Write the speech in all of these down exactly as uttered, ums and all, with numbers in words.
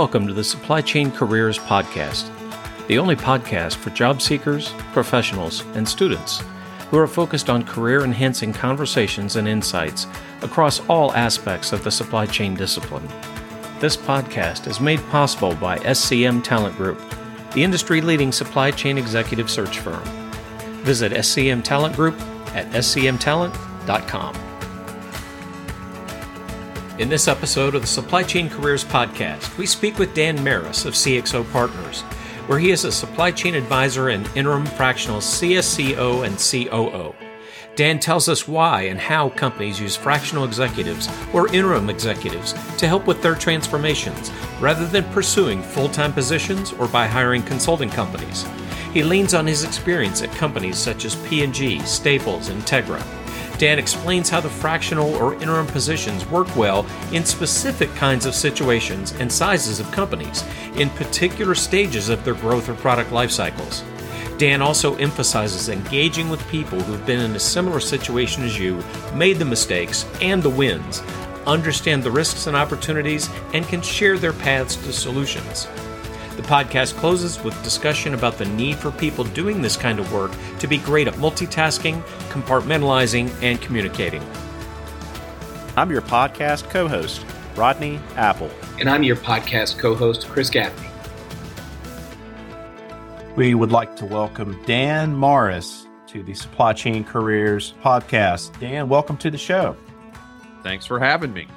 welcome to the Supply Chain Careers Podcast, the only podcast for job seekers, professionals, and students who are focused on career-enhancing conversations and insights across all aspects of the supply chain discipline. This podcast is made possible by S C M Talent Group, the industry-leading supply chain executive search firm. Visit S C M Talent Group at s c m talent dot com. In this episode of the Supply Chain Careers Podcast, we speak with Dan Maris of C X O Partners, where he is a supply chain advisor and interim fractional C S C O and C O O. Dan tells us why and how companies use fractional executives or interim executives to help with their transformations, rather than pursuing full-time positions or by hiring consulting companies. He leans on his experience at companies such as P and G, Staples, and Tegra. Dan explains how the fractional or interim positions work well in specific kinds of situations and sizes of companies, in particular stages of their growth or product life cycles. Dan also emphasizes engaging with people who've been in a similar situation as you, made the mistakes and the wins, understand the risks and opportunities, and can share their paths to solutions. The podcast closes with discussion about the need for people doing this kind of work to be great at multitasking, compartmentalizing, and communicating. I'm your podcast co-host, Rodney Apple. And I'm your podcast co-host, Chris Gaffney. We would like to welcome Dan Maris to the Supply Chain Careers Podcast. Dan, welcome to the show. Thanks for having me.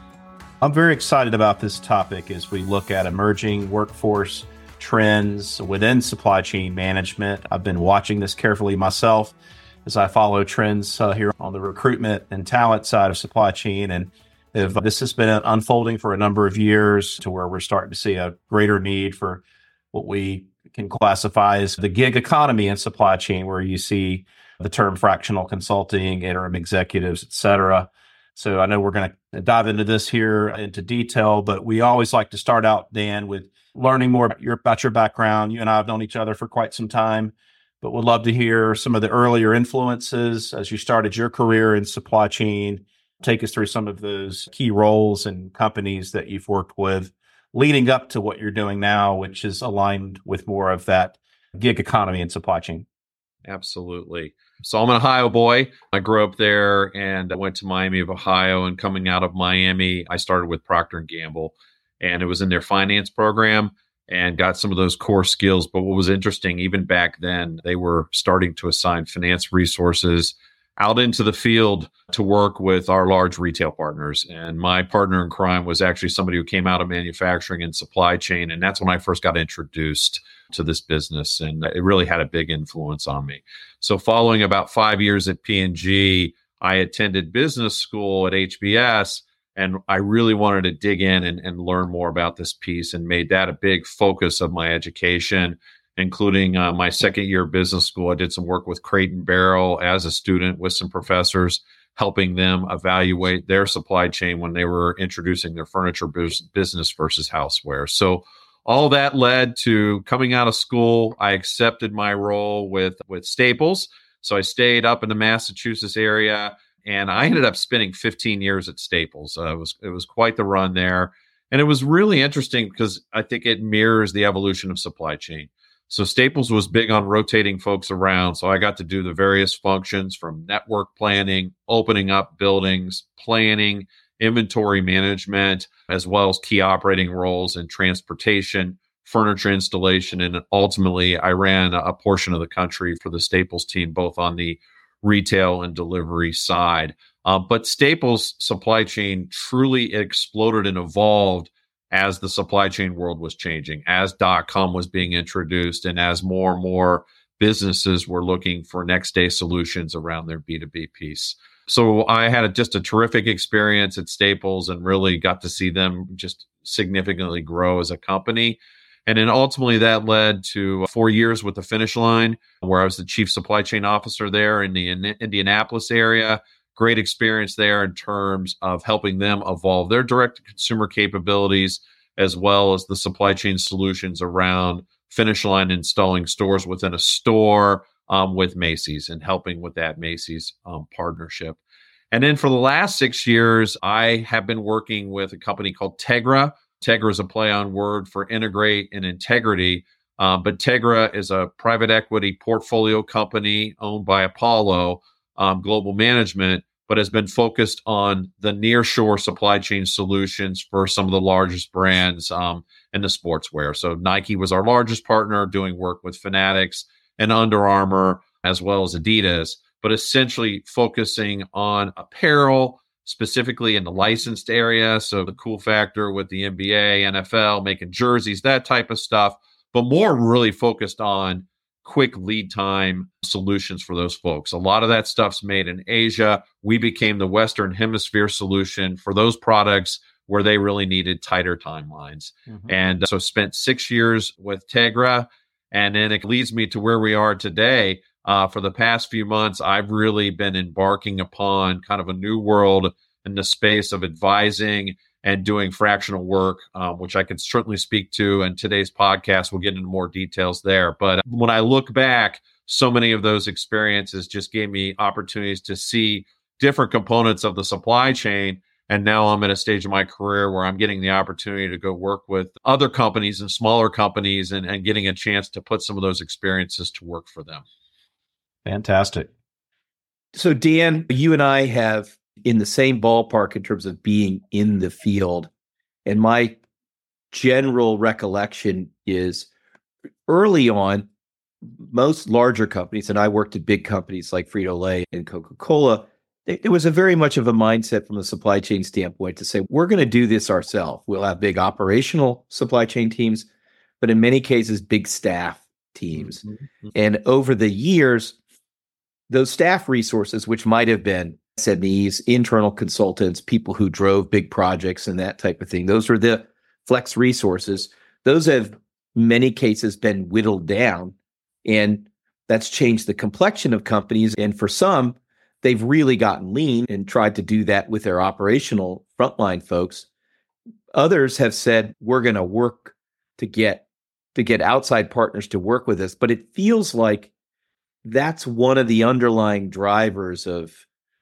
I'm very excited about this topic as we look at emerging workforce trends within supply chain management. I've been watching this carefully myself as I follow trends uh, here on the recruitment and talent side of supply chain. And if this has been unfolding for a number of years to where we're starting to see a greater need for what we can classify as the gig economy in supply chain, where you see the term fractional consulting, interim executives, et cetera. So I know we're going to dive into this here into detail, but we always like to start out, Dan, with learning more about your, about your background. You and I have known each other for quite some time, but would love to hear some of the earlier influences as you started your career in supply chain. Take us through some of those key roles and companies that you've worked with leading up to what you're doing now, which is aligned with more of that gig economy and supply chain. Absolutely. So I'm an Ohio boy. I grew up there and I went to Miami of Ohio. And coming out of Miami, I started with Procter and Gamble, and it was in their finance program and got some of those core skills. But what was interesting, even back then, they were starting to assign finance resources out into the field to work with our large retail partners. And my partner in crime was actually somebody who came out of manufacturing and supply chain. And that's when I first got introduced to this business. And it really had a big influence on me. So following about five years at P and G, I attended business school at H B S. And I really wanted to dig in and, and learn more about this piece, and made that a big focus of my education, including uh, my second year of business school. I did some work with Crate and Barrel as a student with some professors, helping them evaluate their supply chain when they were introducing their furniture bus- business versus houseware. So all that led to coming out of school. I accepted my role with, with Staples. So I stayed up in the Massachusetts area, and I ended up spending fifteen years at Staples. Uh, it was it was quite the run there. And it was really interesting because I think it mirrors the evolution of supply chain. So Staples was big on rotating folks around. So I got to do the various functions from network planning, opening up buildings, planning, inventory management, as well as key operating roles in transportation, furniture installation, and ultimately I ran a portion of the country for the Staples team, both on the retail and delivery side. Uh, but Staples' supply chain truly exploded and evolved as the supply chain world was changing, as dot-com was being introduced, and as more and more businesses were looking for next day solutions around their B two B piece. So I had a, just a terrific experience at Staples and really got to see them just significantly grow as a company. And then ultimately that led to four years with the Finish Line, where I was the chief supply chain officer there in the Indianapolis area. Great experience there in terms of helping them evolve their direct-to-consumer capabilities, as well as the supply chain solutions around Finish Line installing stores within a store, Um, with Macy's and helping with that Macy's um, partnership. And then for the last six years, I have been working with a company called Tegra. Tegra is a play on word for integrate and integrity. Um, but Tegra is a private equity portfolio company owned by Apollo um, Global Management, but has been focused on the nearshore supply chain solutions for some of the largest brands um, in the sportswear. So Nike was our largest partner, doing work with Fanatics and Under Armour, as well as Adidas, but essentially focusing on apparel, specifically in the licensed area. So the cool factor with the N B A, N F L, making jerseys, that type of stuff, but more really focused on quick lead time solutions for those folks. A lot of that stuff's made in Asia. We became the Western Hemisphere solution for those products where they really needed tighter timelines. Mm-hmm. And so spent six years with Tegra, and then it leads me to where we are today. Uh, for the past few months, I've really been embarking upon kind of a new world in the space of advising and doing fractional work, um, which I could certainly speak to. And today's podcast, we'll get into more details there. But when I look back, so many of those experiences just gave me opportunities to see different components of the supply chain. And now I'm at a stage of my career where I'm getting the opportunity to go work with other companies and smaller companies and, and getting a chance to put some of those experiences to work for them. Fantastic. So, Dan, you and I have in the same ballpark in terms of being in the field. And my general recollection is early on, most larger companies, and I worked at big companies like Frito-Lay and Coca-Cola, it was a very much of a mindset from the supply chain standpoint to say, we're going to do this ourselves. We'll have big operational supply chain teams, but in many cases, big staff teams. Mm-hmm. And over the years, those staff resources, which might have been S M Es, internal consultants, people who drove big projects and that type of thing, those are the flex resources. Those have, in many cases, been whittled down, and that's changed the complexion of companies. And for some, they've really gotten lean and tried to do that with their operational frontline folks. Others have said, we're going to work to get to get outside partners to work with us. But it feels like that's one of the underlying drivers of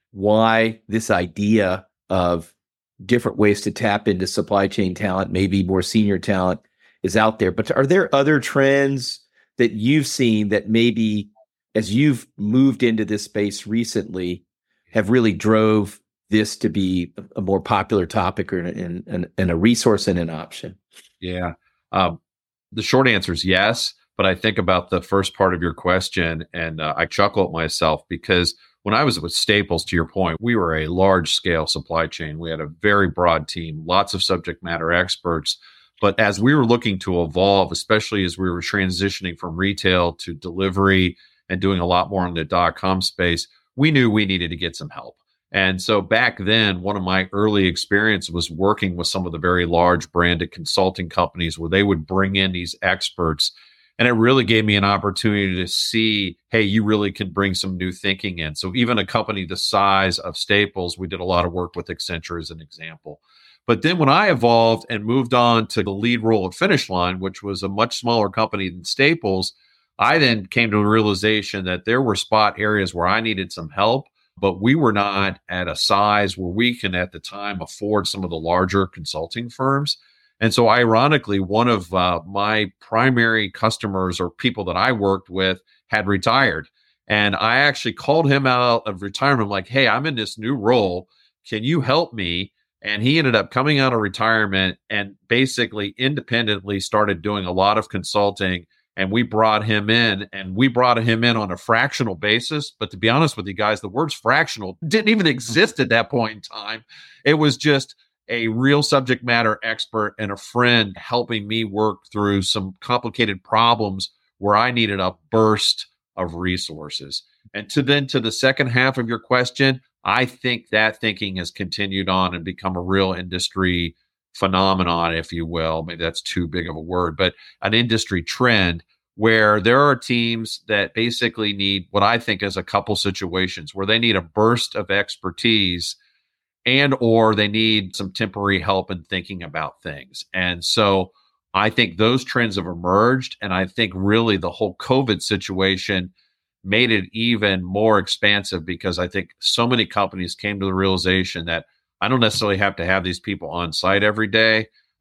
why this idea of different ways to tap into supply chain talent, maybe more senior talent, is out there. But are there other trends that you've seen that maybe as you've moved into this space recently have really drove this to be a more popular topic or an, an, an, a resource and an option? Yeah. Um, the short answer is yes. But I think about the first part of your question and uh, I chuckle at myself because when I was with Staples, to your point, we were a large scale supply chain. We had a very broad team, lots of subject matter experts. But as we were looking to evolve, especially as we were transitioning from retail to delivery and doing a lot more in the dot-com space, we knew we needed to get some help. And so back then, one of my early experiences was working with some of the very large branded consulting companies where they would bring in these experts. And it really gave me an opportunity to see, hey, you really can bring some new thinking in. So even a company the size of Staples, we did a lot of work with Accenture as an example. But then when I evolved and moved on to the lead role at Finish Line, which was a much smaller company than Staples, I then came to a realization that there were spot areas where I needed some help, but we were not at a size where we can at the time afford some of the larger consulting firms. And so ironically, one of uh, my primary customers or people that I worked with had retired. And I actually called him out of retirement. I'm like, hey, I'm in this new role. Can you help me? And he ended up coming out of retirement and basically independently started doing a lot of consulting. And we brought him in and we brought him in on a fractional basis. But to be honest with you guys, the words fractional didn't even exist at that point in time. It was just a real subject matter expert and a friend helping me work through some complicated problems where I needed a burst of resources. And to then to the second half of your question, I think that thinking has continued on and become a real industry phenomenon, if you will. Maybe that's too big of a word, but an industry trend where there are teams that basically need what I think is a couple situations where they need a burst of expertise and or they need some temporary help in thinking about things. And so I think those trends have emerged. And I think really the whole COVID situation made it even more expansive because I think so many companies came to the realization that I don't necessarily have to have these people on site every day.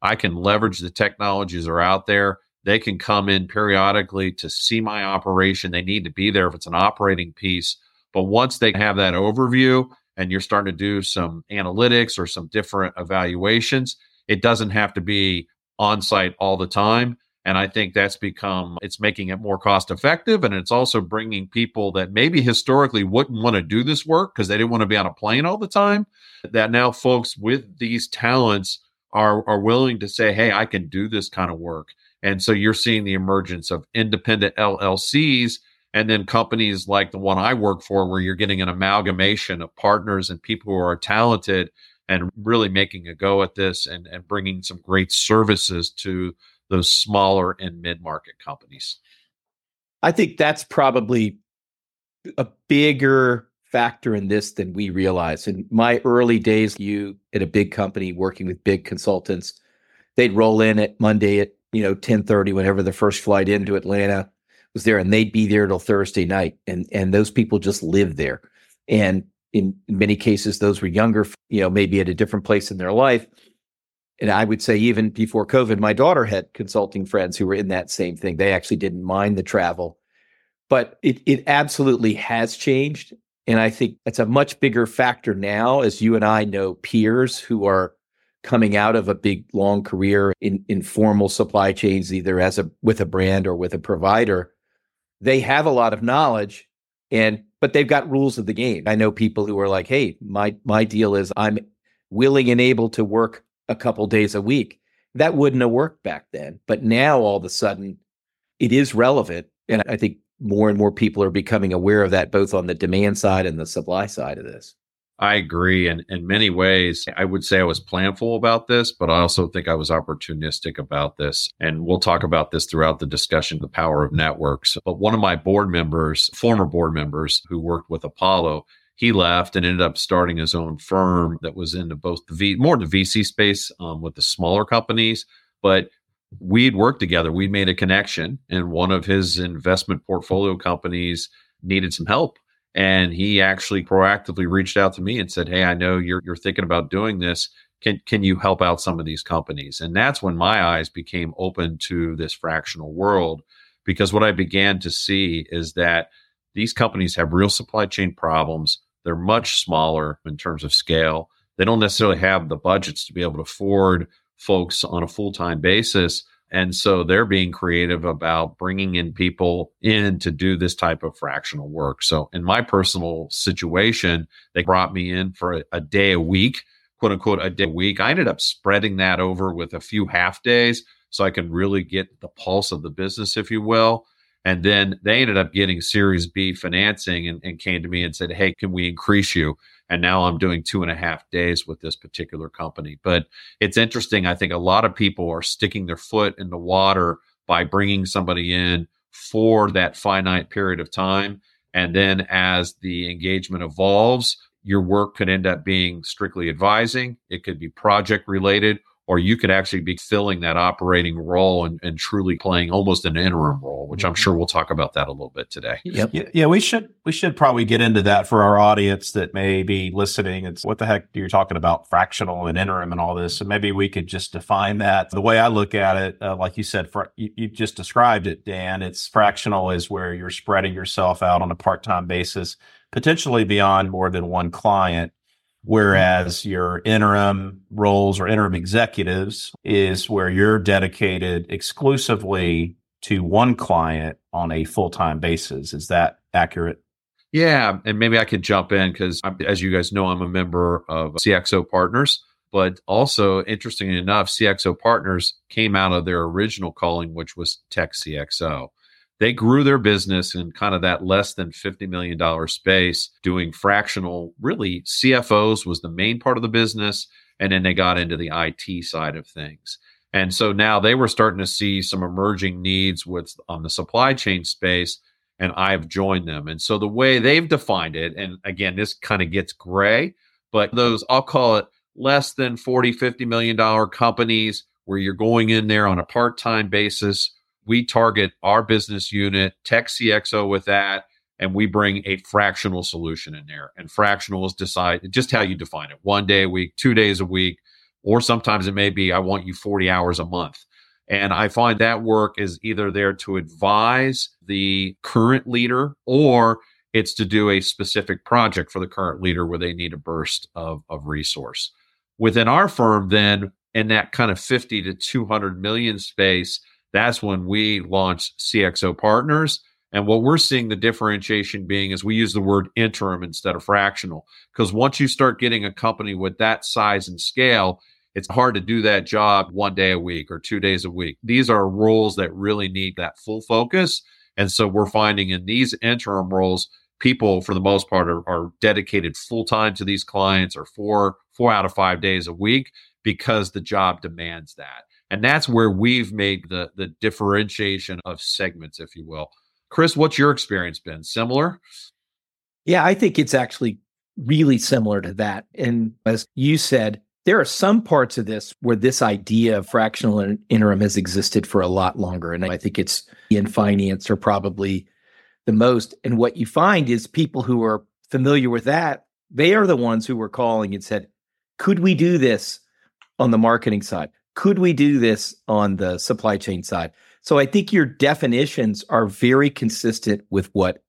I can leverage the technologies that are out there. They can come in periodically to see my operation. They need to be there if it's an operating piece. But once they have that overview and you're starting to do some analytics or some different evaluations, it doesn't have to be on site all the time. And I think that's become, it's making it more cost effective. And it's also bringing people that maybe historically wouldn't want to do this work because they didn't want to be on a plane all the time, that now folks with these talents are, are willing to say, hey, I can do this kind of work. And so you're seeing the emergence of independent L L Cs and then companies like the one I work for, where you're getting an amalgamation of partners and people who are talented and really making a go at this and, and bringing some great services to those smaller and mid-market companies. I think that's probably a bigger factor in this than we realize. In my early days, you at a big company working with big consultants, they'd roll in at Monday at, you know, ten thirty, whenever the first flight into Atlanta was there, and they'd be there till Thursday night. And, and those people just lived there. And in many cases, those were younger, you know, maybe at a different place in their life. And I would say even before COVID, my daughter had consulting friends who were in that same thing. They actually didn't mind the travel, but it it absolutely has changed. And I think it's a much bigger factor now, as you and I know peers who are coming out of a big, long career in informal supply chains, either as a with a brand or with a provider. They have a lot of knowledge, and but they've got rules of the game. I know people who are like, hey, my my deal is I'm willing and able to work a couple days a week. That wouldn't have worked back then. But now all of a sudden it is relevant. And I think more and more people are becoming aware of that, both on the demand side and the supply side of this. I agree. And in many ways, I would say I was planful about this, but I also think I was opportunistic about this. And we'll talk about this throughout the discussion, the power of networks. But one of my board members, former board members who worked with Apollo, he left and ended up starting his own firm that was into both the V, more the V C space um, with the smaller companies. But we'd worked together. We made a connection, and one of his investment portfolio companies needed some help. And he actually proactively reached out to me and said, hey, I know you're you're thinking about doing this. Can can you help out some of these companies? And that's when my eyes became open to this fractional world, because what I began to see is that these companies have real supply chain problems. They're much smaller in terms of scale. They don't necessarily have the budgets to be able to afford folks on a full-time basis. And so they're being creative about bringing in people in to do this type of fractional work. So in my personal situation, they brought me in for a, a day a week, quote unquote, a day a week. I ended up spreading that over with a few half days so I can really get the pulse of the business, if you will. And then they ended up getting Series B financing and, and came to me and said, hey, can we increase you? And now I'm doing two and a half days with this particular company. But it's interesting. I think a lot of people are sticking their foot in the water by bringing somebody in for that finite period of time. And then as the engagement evolves, your work could end up being strictly advising. It could be project related, or you could actually be filling that operating role and, and truly playing almost an interim role, which I'm sure we'll talk about that a little bit today. Yep. Yeah, yeah, we should we should probably get into that for our audience that may be listening. It's what the heck you're talking about, fractional and interim and all this. So maybe we could just define that. The way I look at it, uh, like you said, for, you, you just described it, Dan, it's fractional is where you're spreading yourself out on a part-time basis, potentially beyond more than one client. Whereas your interim roles or interim executives is where you're dedicated exclusively to one client on a full-time basis. Is that accurate? Yeah. And maybe I could jump in because, as you guys know, I'm a member of C X O Partners. But also, interestingly enough, C X O Partners came out of their original calling, which was Tech C X O. They grew their business in kind of that less than fifty million dollars space, doing fractional. Really, C F Os was the main part of the business. And then they got into the I T side of things. And so now they were starting to see some emerging needs with on the supply chain space. And I've joined them. And so the way they've defined it, and again, this kind of gets gray, but those, I'll call it less than forty, fifty million dollars companies where you're going in there on a part-time basis. We target our business unit, Tech C X O with that, and we bring a fractional solution in there. And fractional is decide just how you define it. One day a week, two days a week, or sometimes it may be, I want you forty hours a month. And I find that work is either there to advise the current leader, or it's to do a specific project for the current leader where they need a burst of, of resource. Within our firm, then, in that kind of fifty to two hundred million space, that's when we launch C X O Partners. And what we're seeing the differentiation being is we use the word interim instead of fractional. Because once you start getting a company with that size and scale, it's hard to do that job one day a week or two days a week. These are roles that really need that full focus. And so we're finding in these interim roles, people for the most part are, are dedicated full time to these clients, or four, four out of five days a week, because the job demands that. And that's where we've made the, the differentiation of segments, if you will. Chris, what's your experience been? Similar? Yeah, I think it's actually really similar to that. And as you said, there are some parts of this where this idea of fractional and interim has existed for a lot longer. And I think it's in finance are probably the most. And what you find is people who are familiar with that, they are the ones who were calling and said, could we do this on the marketing side? Could we do this on the supply chain side? So I think your definitions are very consistent with what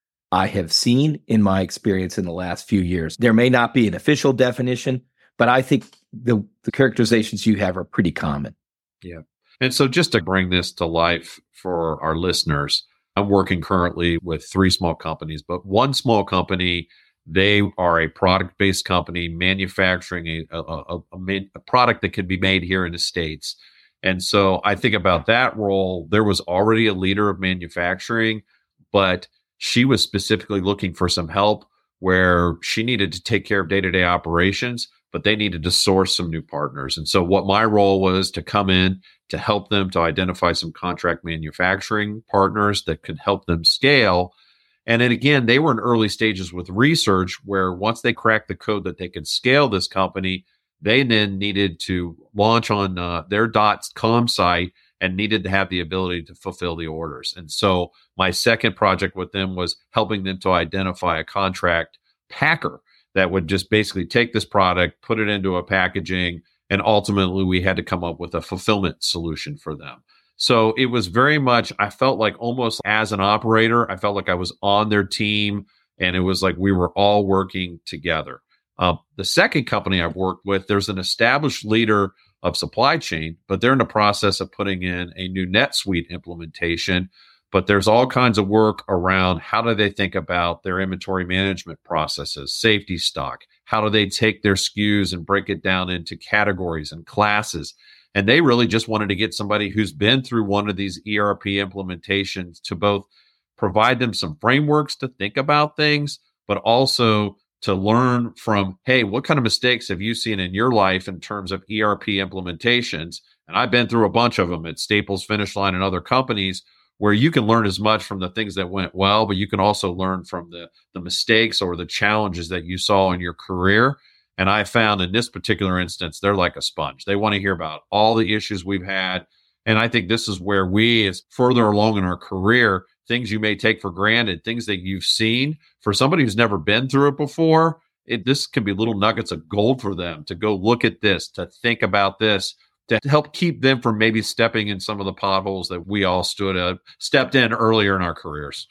I have seen in my experience in the last few years. There may not be an official definition, but I think the, the characterizations you have are pretty common. Yeah. And so just to bring this to life for our listeners, I'm working currently with three small companies, but one small company, they are a product-based company manufacturing a, a, a, a, man, a product that can be made here in the States. And so I think about that role. There was already a leader of manufacturing, but she was specifically looking for some help where she needed to take care of day-to-day operations, but they needed to source some new partners. And so what my role was to come in to help them to identify some contract manufacturing partners that could help them scale. And then again, they were in early stages with research where once they cracked the code that they could scale this company, they then needed to launch on uh, their .com site and needed to have the ability to fulfill the orders. And so my second project with them was helping them to identify a contract packer that would just basically take this product, put it into a packaging, and ultimately we had to come up with a fulfillment solution for them. So it was very much, I felt like almost as an operator, I felt like I was on their team, and it was like we were all working together. Uh, the second company I've worked with, there's an established leader of supply chain, but they're in the process of putting in a new NetSuite implementation. But there's all kinds of work around how do they think about their inventory management processes, safety stock, how do they take their S K Us and break it down into categories and classes. And they really just wanted to get somebody who's been through one of these E R P implementations to both provide them some frameworks to think about things, but also to learn from, hey, what kind of mistakes have you seen in your life in terms of E R P implementations? And I've been through a bunch of them at Staples Finish Line and other companies where you can learn as much from the things that went well, but you can also learn from the, the mistakes or the challenges that you saw in your career. And I found in this particular instance, they're like a sponge. They want to hear about all the issues we've had. And I think this is where we, as further along in our career, things you may take for granted, things that you've seen, for somebody who's never been through it before, it, this can be little nuggets of gold for them to go look at this, to think about this, to help keep them from maybe stepping in some of the potholes that we all stood up, stepped in earlier in our careers.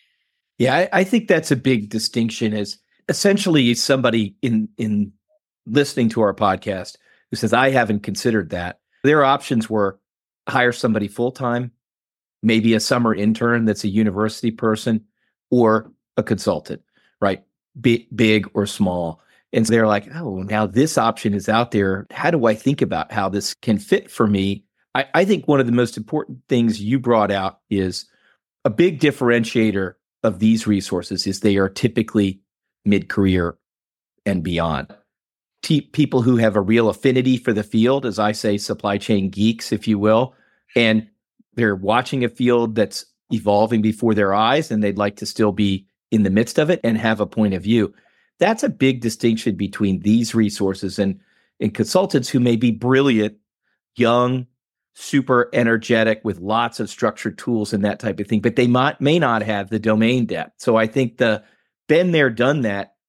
Yeah, I, I think that's a big distinction. Is essentially somebody in in listening to our podcast who says, I haven't considered that. Their options were hire somebody full-time, maybe a summer intern that's a university person, or a consultant, right? Big, big or small. And so they're like, oh, now this option is out there. How do I think about how this can fit for me? I, I think one of the most important things you brought out is a big differentiator of these resources is they are typically mid-career and beyond. T- people who have a real affinity for the field, as I say, supply chain geeks, if you will, and they're watching a field that's evolving before their eyes and they'd like to still be in the midst of it and have a point of view. That's a big distinction between these resources and, and consultants who may be brilliant, young, super energetic with lots of structured tools and that type of thing, but they might, may not have the domain depth. So I think the been there, done that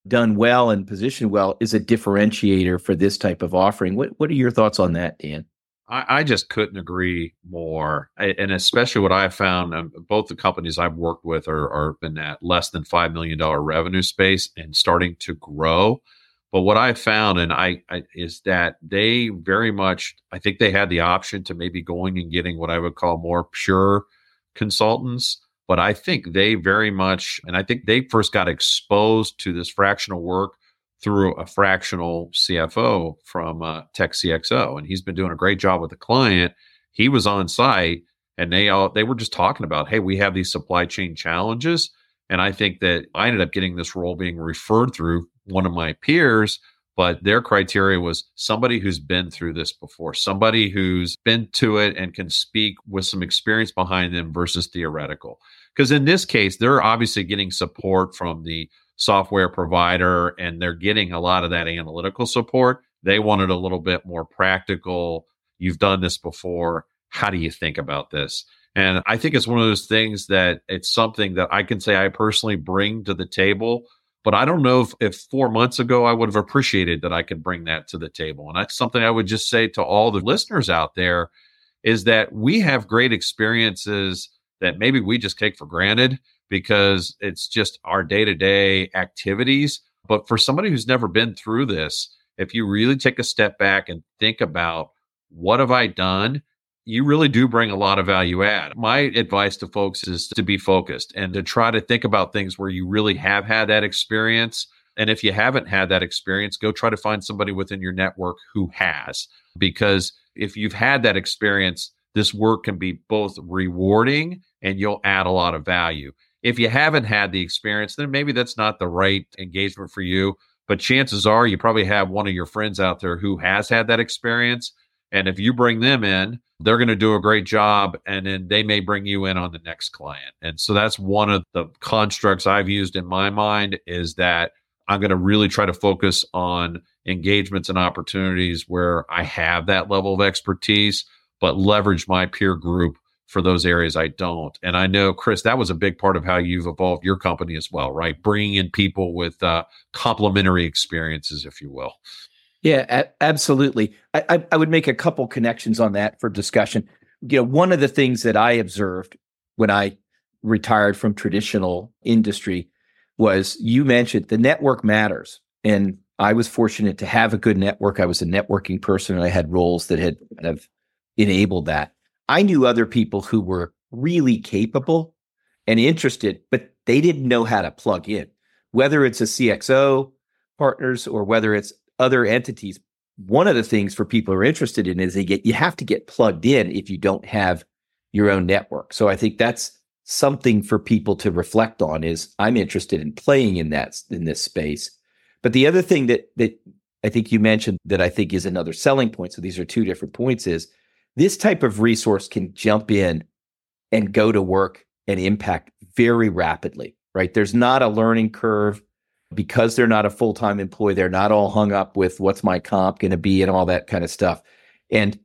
done well and positioned well is a differentiator for this type of offering. What What are your thoughts on that, Dan? I, I just couldn't agree more. I, and especially what I found, um, both the companies I've worked with are, are in that less than five million dollars revenue space and starting to grow. But what I found and I, I is that they very much, I think they had the option to maybe going and getting what I would call more pure consultants. But I think they very much, and I think they first got exposed to this fractional work through a fractional C F O from uh, Tech C X O, and he's been doing a great job with the client. He was on site, and they all they were just talking about, hey, we have these supply chain challenges, and I think that I ended up getting this role being referred through one of my peers, but their criteria was somebody who's been through this before, somebody who's been to it and can speak with some experience behind them versus theoretical. Because in this case, they're obviously getting support from the software provider and they're getting a lot of that analytical support. They wanted a little bit more practical. You've done this before. How do you think about this? And I think it's one of those things that it's something that I can say I personally bring to the table. But I don't know if, if four months ago I would have appreciated that I could bring that to the table. And that's something I would just say to all the listeners out there is that we have great experiences that maybe we just take for granted because it's just our day-to-day activities. But for somebody who's never been through this, if you really take a step back and think about what have I done, you really do bring a lot of value add. My advice to folks is to be focused and to try to think about things where you really have had that experience. And if you haven't had that experience, go try to find somebody within your network who has. Because if you've had that experience, this work can be both rewarding and you'll add a lot of value. If you haven't had the experience, then maybe that's not the right engagement for you. But chances are you probably have one of your friends out there who has had that experience. And if you bring them in, they're going to do a great job. And then they may bring you in on the next client. And so that's one of the constructs I've used in my mind is that I'm going to really try to focus on engagements and opportunities where I have that level of expertise, but leverage my peer group for those areas I don't. And I know, Chris, that was a big part of how you've evolved your company as well, right? Bringing in people with uh, complementary experiences, if you will. Yeah, a- absolutely. I, I, I would make a couple connections on that for discussion. You know, one of the things that I observed when I retired from traditional industry was you mentioned the network matters. And I was fortunate to have a good network. I was a networking person and I had roles that had kind of enabled that. I knew other people who were really capable and interested, but they didn't know how to plug in, whether it's a C X O partners or whether it's other entities. One of the things for people who are interested in is they get, you have to get plugged in if you don't have your own network. So I think that's something for people to reflect on is I'm interested in playing in that, in this space. But the other thing that, that I think you mentioned that I think is another selling point, so these are two different points, is this type of resource can jump in and go to work and impact very rapidly, right? There's not a learning curve because they're not a full-time employee. They're not all hung up with what's my comp going to be and all that kind of stuff. And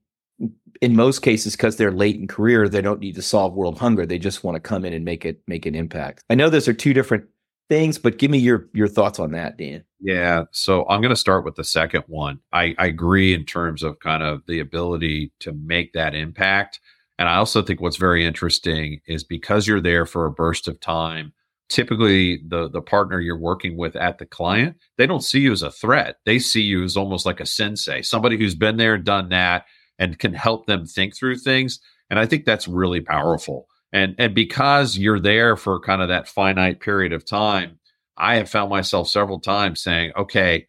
in most cases, because they're late in career, they don't need to solve world hunger. They just want to come in and make it make an impact. I know those are two different things, but give me your your thoughts on that, Dan. Yeah. So I'm going to start with the second one. I, I agree in terms of kind of the ability to make that impact. And I also think what's very interesting is because you're there for a burst of time, typically the, the partner you're working with at the client, they don't see you as a threat. They see you as almost like a sensei, somebody who's been there, done that, and can help them think through things. And I think that's really powerful. And, and because you're there for kind of that finite period of time, I have found myself several times saying, okay,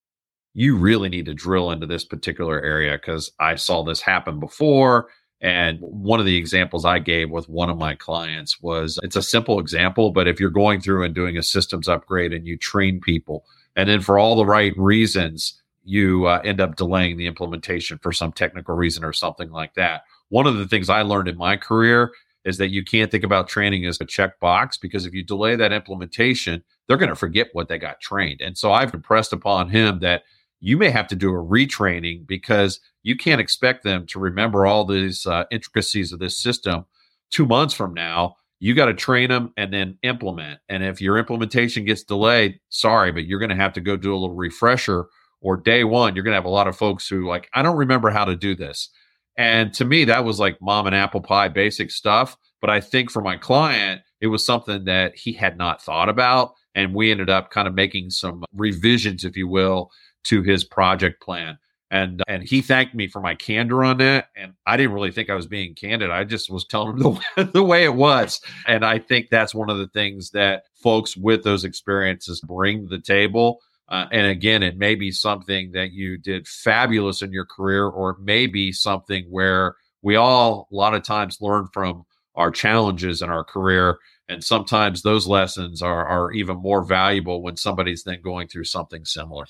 you really need to drill into this particular area because I saw this happen before. And one of the examples I gave with one of my clients was, it's a simple example, but if you're going through and doing a systems upgrade and you train people, and then for all the right reasons, you uh, end up delaying the implementation for some technical reason or something like that. One of the things I learned in my career is that you can't think about training as a checkbox, because if you delay that implementation, they're going to forget what they got trained. And so I've impressed upon him that you may have to do a retraining because you can't expect them to remember all these uh, intricacies of this system two months from now. You got to train them and then implement. And if your implementation gets delayed, sorry, but you're going to have to go do a little refresher. Or day one, you're going to have a lot of folks who like, I don't remember how to do this. And to me, that was like mom and apple pie basic stuff. But I think for my client, it was something that he had not thought about. And we ended up kind of making some revisions, if you will, to his project plan. And and he thanked me for my candor on that. And I didn't really think I was being candid. I just was telling him the way, the way it was. And I think that's one of the things that folks with those experiences bring to the table. Uh, and again, it may be something that you did fabulous in your career, or it may be something where we all, a lot of times, learn from our challenges in our career. And sometimes those lessons are, are even more valuable when somebody's then going through something similar.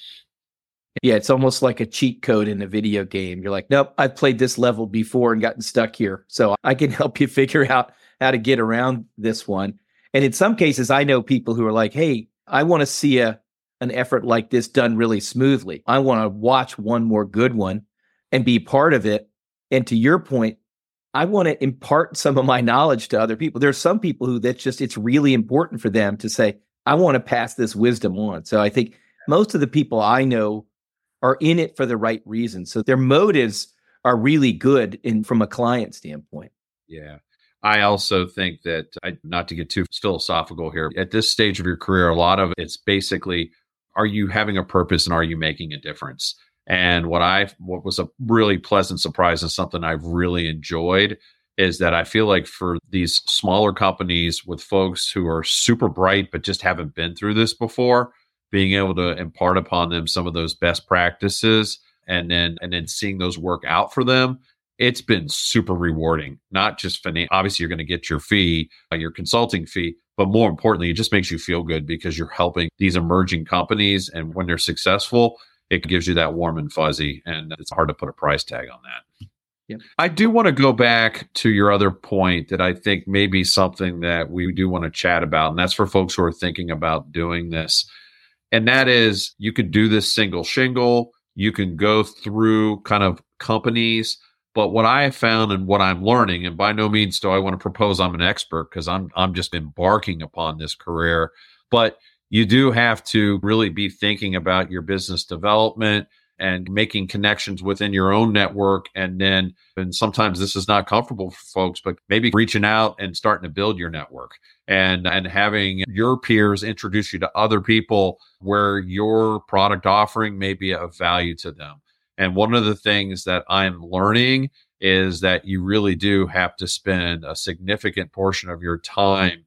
Yeah, it's almost like a cheat code in a video game. You're like, nope, I've played this level before and gotten stuck here. So I can help you figure out how to get around this one. And in some cases, I know people who are like, hey, I want to see a an effort like this done really smoothly. I want to watch one more good one and be part of it. And to your point, I want to impart some of my knowledge to other people. There's some people who that's just, it's really important for them to say, I want to pass this wisdom on. So I think most of the people I know are in it for the right reasons. So their motives are really good in from a client standpoint. Yeah. I also think that, I, not to get too philosophical here, at this stage of your career, a lot of it's basically, are you having a purpose and are you making a difference? And what I what was a really pleasant surprise and something I've really enjoyed is that I feel like for these smaller companies with folks who are super bright but just haven't been through this before, being able to impart upon them some of those best practices and then and then seeing those work out for them, it's been super rewarding. Not just finan- obviously you're going to get your fee, uh, your consulting fee, but more importantly, it just makes you feel good because you're helping these emerging companies. And when they're successful, it gives you that warm and fuzzy. And it's hard to put a price tag on that. Yep. I do want to go back to your other point that I think may be something that we do want to chat about. And that's for folks who are thinking about doing this. And that is, you could do this single shingle. You can go through kind of companies. But what I have found and what I'm learning, and by no means do I want to propose I'm an expert because I'm I'm just embarking upon this career, but you do have to really be thinking about your business development and making connections within your own network. And then, and sometimes this is not comfortable for folks, but maybe reaching out and starting to build your network and, and having your peers introduce you to other people where your product offering may be of value to them. And one of the things that I'm learning is that you really do have to spend a significant portion of your time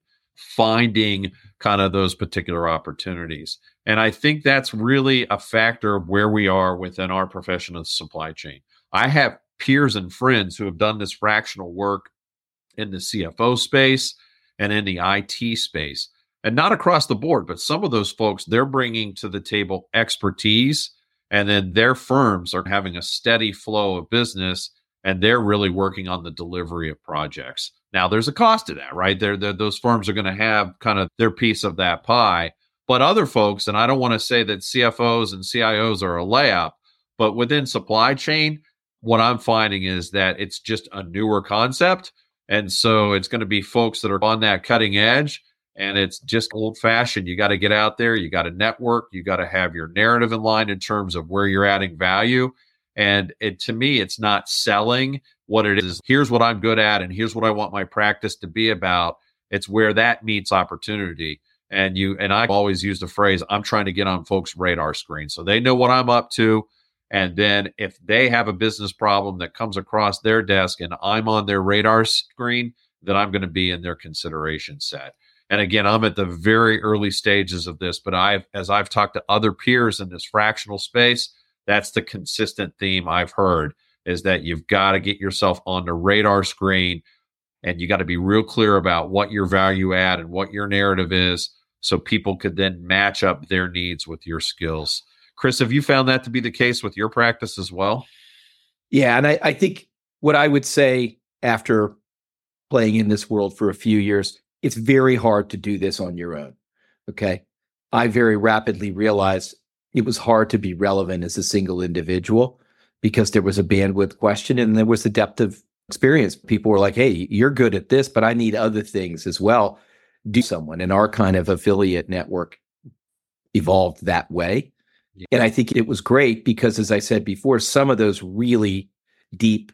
finding kind of those particular opportunities. And I think that's really a factor of where we are within our profession of supply chain. I have peers and friends who have done this fractional work in the C F O space and in the I T space, and not across the board, but some of those folks, they're bringing to the table expertise. And then their firms are having a steady flow of business, and they're really working on the delivery of projects. Now, there's a cost to that, right? They're, they're, those firms are going to have kind of their piece of that pie. But other folks, and I don't want to say that C F Os and C I Os are a layup, but within supply chain, what I'm finding is that it's just a newer concept. And so it's going to be folks that are on that cutting edge. And it's just old fashioned. You got to get out there. You got to network. You got to have your narrative in line in terms of where you're adding value. And it, to me, it's not selling. What it is, here's what I'm good at, and here's what I want my practice to be about. It's where that meets opportunity. And you and I've always used the phrase, I'm trying to get on folks' radar screen so they know what I'm up to. And then if they have a business problem that comes across their desk and I'm on their radar screen, then I'm going to be in their consideration set. And again, I'm at the very early stages of this, but I've, as I've talked to other peers in this fractional space, that's the consistent theme I've heard is that you've got to get yourself on the radar screen and you got to be real clear about what your value add and what your narrative is so people could then match up their needs with your skills. Chris, have you found that to be the case with your practice as well? Yeah. And I, I think what I would say after playing in this world for a few years, it's very hard to do this on your own. Okay. I very rapidly realized it was hard to be relevant as a single individual because there was a bandwidth question and there was a depth of experience. People were like, hey, you're good at this, but I need other things as well. Do someone. And our kind of affiliate network evolved that way. Yeah. And I think it was great because, as I said before, some of those really deep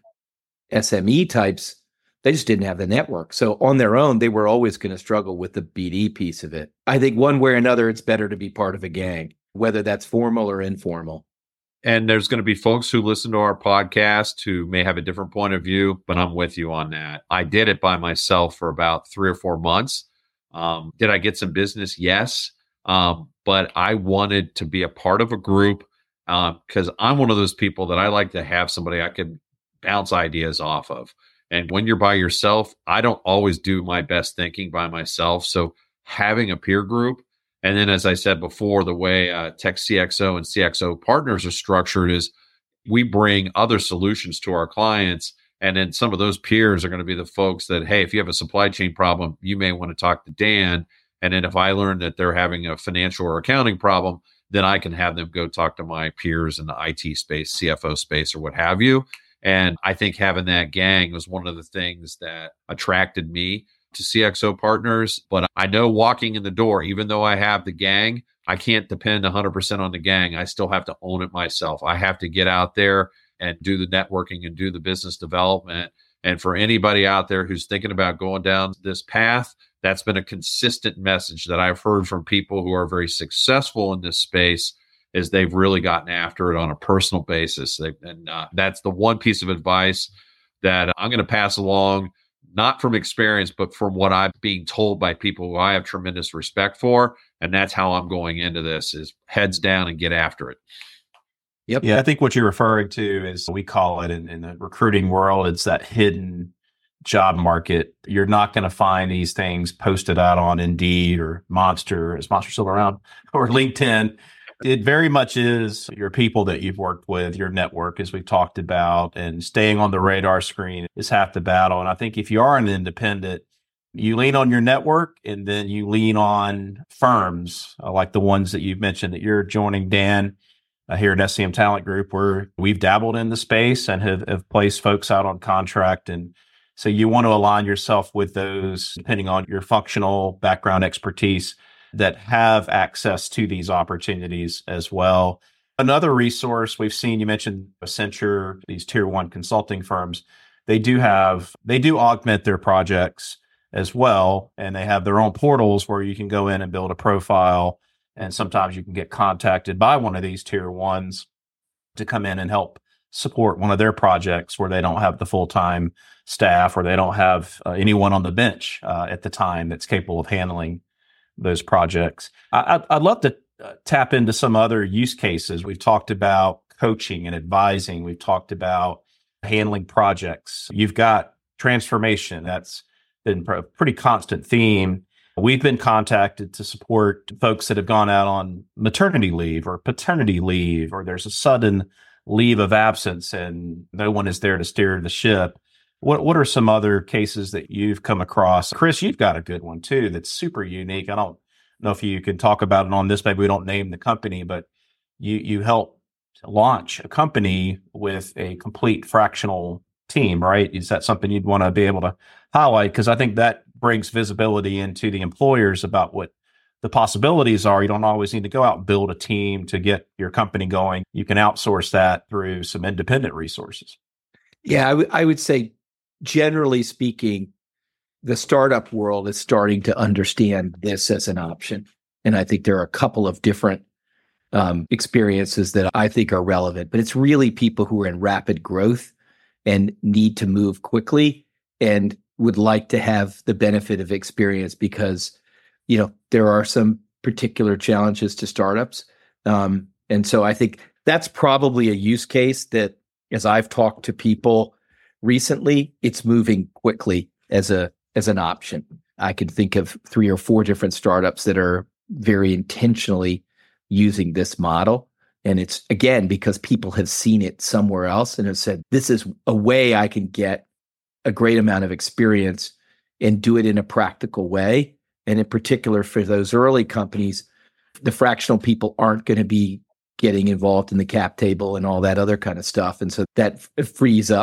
S M E types, they just didn't have the network. So on their own, they were always going to struggle with the B D piece of it. I think one way or another, it's better to be part of a gang, whether that's formal or informal. And there's going to be folks who listen to our podcast who may have a different point of view, but I'm with you on that. I did it by myself for about three or four months. Um, did I get some business? Yes. Um, but I wanted to be a part of a group because uh, I'm one of those people that I like to have somebody I can bounce ideas off of. And when you're by yourself, I don't always do my best thinking by myself. So having a peer group, and then as I said before, the way uh, Tech C X O and C X O partners are structured is we bring other solutions to our clients. And then some of those peers are going to be the folks that, hey, if you have a supply chain problem, you may want to talk to Dan. And then if I learn that they're having a financial or accounting problem, then I can have them go talk to my peers in the I T space, C F O space, or what have you. And I think having that gang was one of the things that attracted me to C X O partners. But I know walking in the door, even though I have the gang, I can't depend one hundred percent on the gang. I still have to own it myself. I have to get out there and do the networking and do the business development. And for anybody out there who's thinking about going down this path, that's been a consistent message that I've heard from people who are very successful in this space is they've really gotten after it on a personal basis. They, and uh, that's the one piece of advice that I'm going to pass along, not from experience, but from what I'm being told by people who I have tremendous respect for. And that's how I'm going into this is heads down and get after it. Yep. Yeah, I think what you're referring to is we call it in, in the recruiting world, it's that hidden job market. You're not going to find these things posted out on Indeed or Monster, is Monster still around, or LinkedIn. It very much is your people that you've worked with, your network, as we've talked about, and staying on the radar screen is half the battle. And I think if you are an independent, you lean on your network and then you lean on firms uh, like the ones that you've mentioned that you're joining, Dan, uh, here at S C M Talent Group, where we've dabbled in the space and have, have placed folks out on contract. And so you want to align yourself with those, depending on your functional background expertise, that have access to these opportunities as well. Another resource we've seen, you mentioned Accenture, these tier one consulting firms, they do have, they do augment their projects as well. And they have their own portals where you can go in and build a profile. And sometimes you can get contacted by one of these tier ones to come in and help support one of their projects where they don't have the full-time staff or they don't have uh, anyone on the bench uh, at the time that's capable of handling those projects. I, I'd love to uh, tap into some other use cases. We've talked about coaching and advising. We've talked about handling projects. You've got transformation. That's been a pretty constant theme. We've been contacted to support folks that have gone out on maternity leave or paternity leave, or there's a sudden leave of absence and no one is there to steer the ship. What what are some other cases that you've come across? Chris, you've got a good one too that's super unique. I don't know if you can talk about it on this. Maybe we don't name the company, but you you help launch a company with a complete fractional team, right? Is that something you'd want to be able to highlight? Because I think that brings visibility into the employers about what the possibilities are. You don't always need to go out and build a team to get your company going. You can outsource that through some independent resources. Yeah, I, w- I would say, generally speaking, the startup world is starting to understand this as an option. And I think there are a couple of different um, experiences that I think are relevant, but it's really people who are in rapid growth and need to move quickly and would like to have the benefit of experience because, you know, there are some particular challenges to startups. Um, and so I think that's probably a use case that, as I've talked to people recently, it's moving quickly as a as an option. I can think of three or four different startups that are very intentionally using this model. And it's, again, because people have seen it somewhere else and have said, this is a way I can get a great amount of experience and do it in a practical way. And in particular, for those early companies, the fractional people aren't going to be getting involved in the cap table and all that other kind of stuff. And so that f- frees up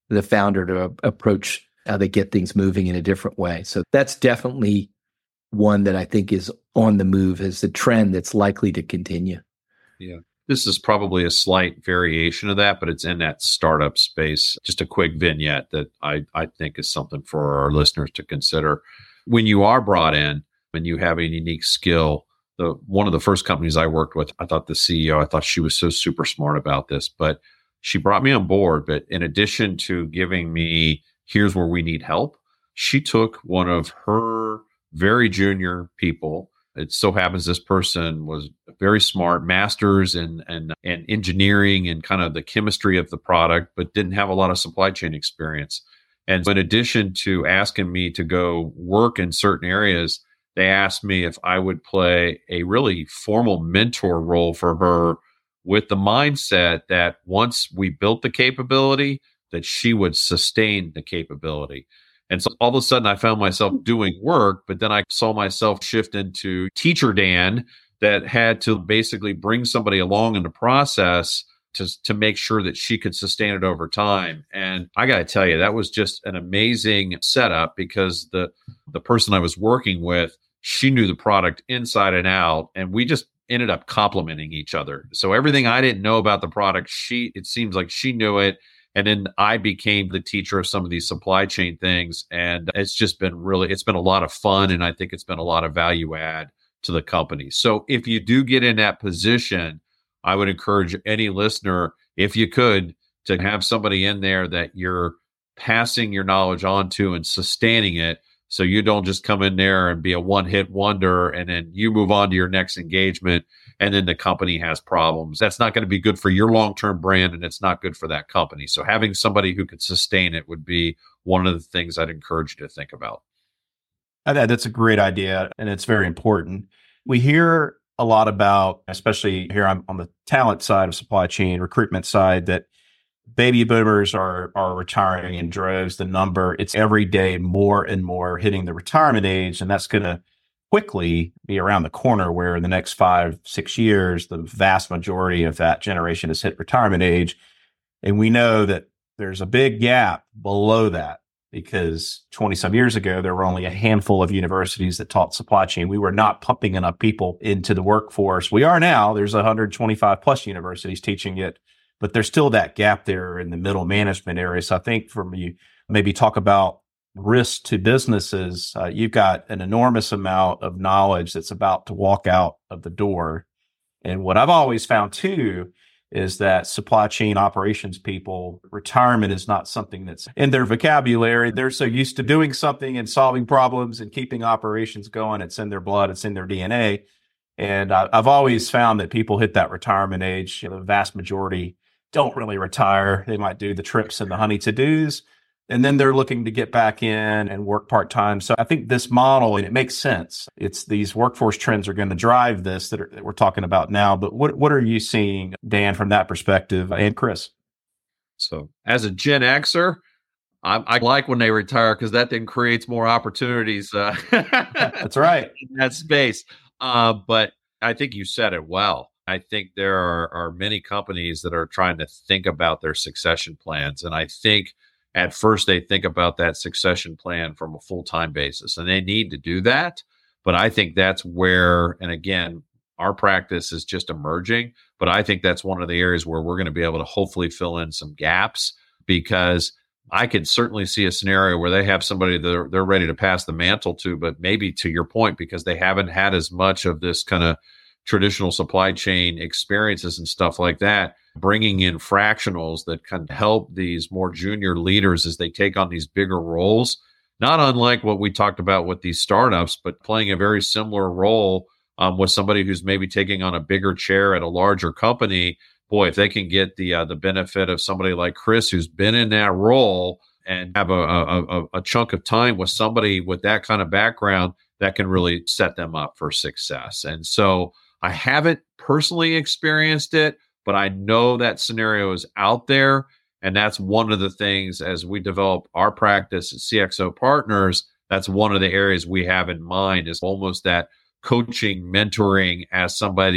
the founder to approach how they get things moving in a different way. So that's definitely one that I think is on the move as the trend that's likely to continue. Yeah. This is probably a slight variation of that, but it's in that startup space. Just a quick vignette that I, I think is something for our listeners to consider. When you are brought in and you have a unique skill, the one of the first companies I worked with, I thought the C E O, I thought she was so super smart about this, but she brought me on board. But in addition to giving me, here's where we need help, she took one of her very junior people. It so happens this person was very smart, masters in and and engineering and kind of the chemistry of the product, but didn't have a lot of supply chain experience. And so in addition to asking me to go work in certain areas, they asked me if I would play a really formal mentor role for her with the mindset that once we built the capability, that she would sustain the capability. And so all of a sudden I found myself doing work, but then I saw myself shift into teacher Dan that had to basically bring somebody along in the process to, to make sure that she could sustain it over time. And I got to tell you, that was just an amazing setup because the, the person I was working with, she knew the product inside and out, and we just ended up complementing each other. So everything I didn't know about the product, she, it seems like she knew it. And then I became the teacher of some of these supply chain things. And it's just been really, it's been a lot of fun. And I think it's been a lot of value add to the company. So if you do get in that position, I would encourage any listener, if you could, to have somebody in there that you're passing your knowledge on to and sustaining it. So you don't just come in there and be a one-hit wonder and then you move on to your next engagement and then the company has problems. That's not going to be good for your long-term brand and it's not good for that company. So having somebody who could sustain it would be one of the things I'd encourage you to think about. I think that's a great idea and it's very important. We hear a lot about, especially here on, on the talent side of supply chain, recruitment side, that baby boomers are are retiring in droves. The number, it's every day more and more hitting the retirement age. And that's going to quickly be around the corner where in the next five, six years, the vast majority of that generation has hit retirement age. And we know that there's a big gap below that because twenty some years ago, there were only a handful of universities that taught supply chain. We were not pumping enough people into the workforce. We are now. There's one hundred twenty-five plus universities teaching it. But there's still that gap there in the middle management area. So I think from you, maybe talk about risk to businesses. Uh, you've got an enormous amount of knowledge that's about to walk out of the door. And what I've always found too is that supply chain operations people, retirement is not something that's in their vocabulary. They're so used to doing something and solving problems and keeping operations going. It's in their blood. It's in their D N A. And I, I've always found that people hit that retirement age, you know, the vast majority don't really retire. They might do the trips and the honey to-dos, and then they're looking to get back in and work part-time. So I think this model, and it makes sense. It's these workforce trends are going to drive this that, are, that we're talking about now. But what what are you seeing, Dan, from that perspective, and Chris? So as a Gen Xer, I, I like when they retire because that then creates more opportunities. Uh, That's right. In that space. Uh, but I think you said it well. I think there are, are many companies that are trying to think about their succession plans. And I think at first they think about that succession plan from a full-time basis, and they need to do that. But I think that's where, and again, our practice is just emerging, but I think that's one of the areas where we're going to be able to hopefully fill in some gaps, because I could certainly see a scenario where they have somebody that they're, they're ready to pass the mantle to, but maybe to your point, because they haven't had as much of this kind of traditional supply chain experiences and stuff like that, bringing in fractionals that can help these more junior leaders as they take on these bigger roles, not unlike what we talked about with these startups, but playing a very similar role um, with somebody who's maybe taking on a bigger chair at a larger company. Boy, if they can get the uh, the benefit of somebody like Chris, who's been in that role and have a, a, a, a chunk of time with somebody with that kind of background, that can really set them up for success. And so I haven't personally experienced it, but I know that scenario is out there. And that's one of the things as we develop our practice at C X O Partners, that's one of the areas we have in mind, is almost that coaching, mentoring as somebody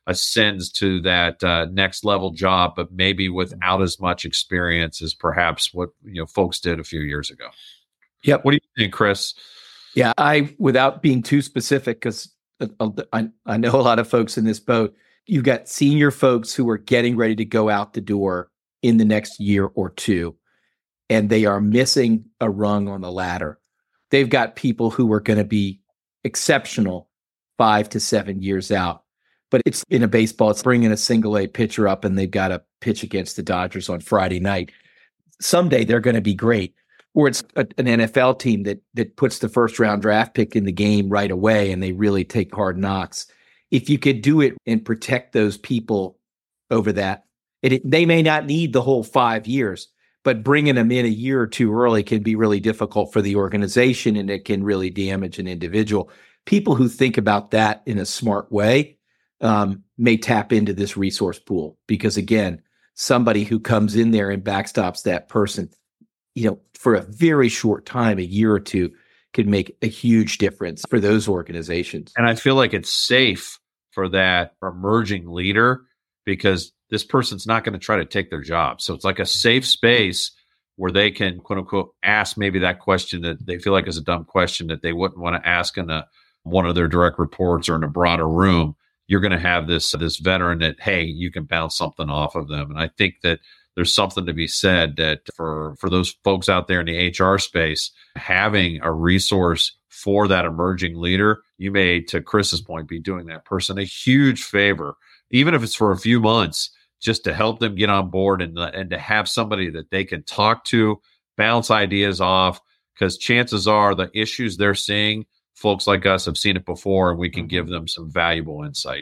ascends to that uh, next level job, but maybe without as much experience as perhaps what you know folks did a few years ago. Yep. What do you think, Chris? Yeah, I, without being too specific, because I, I know a lot of folks in this boat, you've got senior folks who are getting ready to go out the door in the next year or two, and they are missing a rung on the ladder. They've got people who are going to be exceptional five to seven years out. But it's in a baseball, it's bringing a single A pitcher up and they've got to pitch against the Dodgers on Friday night. Someday they're going to be great. Or it's a, an N F L team that that puts the first round draft pick in the game right away and they really take hard knocks. If you could do it and protect those people over that, it, it, they may not need the whole five years, but bringing them in a year or two early can be really difficult for the organization and it can really damage an individual. People who think about that in a smart way um, may tap into this resource pool because, again, somebody who comes in there and backstops that person, you know, for a very short time, a year or two, could make a huge difference for those organizations. And I feel like it's safe for that emerging leader because this person's not going to try to take their job. So it's like a safe space where they can, quote unquote, ask maybe that question that they feel like is a dumb question that they wouldn't want to ask in a, one of their direct reports or in a broader room. You're going to have this, this veteran that, hey, you can bounce something off of them. And I think that there's something to be said that for, for those folks out there in the H R space, having a resource for that emerging leader, you may, to Chris's point, be doing that person a huge favor, even if it's for a few months, just to help them get on board and, and to have somebody that they can talk to, bounce ideas off, because chances are the issues they're seeing, folks like us have seen it before, and we can give them some valuable insight.